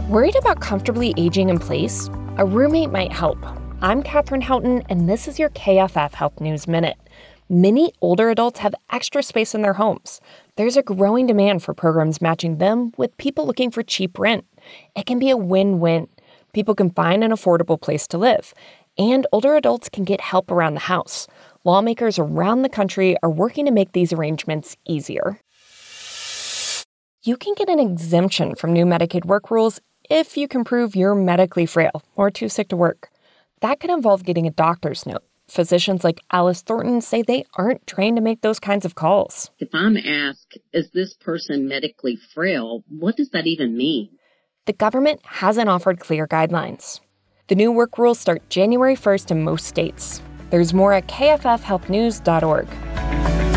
Worried about comfortably aging in place? A roommate might help. I'm Katherine Houghton, and this is your KFF Health News Minute. Many older adults have extra space in their homes. There's a growing demand for programs matching them with people looking for cheap rent. It can be a win-win. People can find an affordable place to live, and older adults can get help around the house. Lawmakers around the country are working to make these arrangements easier. You can get an exemption from new Medicaid work rules if you can prove you're medically frail or too sick to work. That could involve getting a doctor's note. Physicians like Alice Thornton say they aren't trained to make those kinds of calls. If I'm asked, is this person medically frail, what does that even mean? The government hasn't offered clear guidelines. The new work rules start January 1st in most states. There's more at kffhealthnews.org.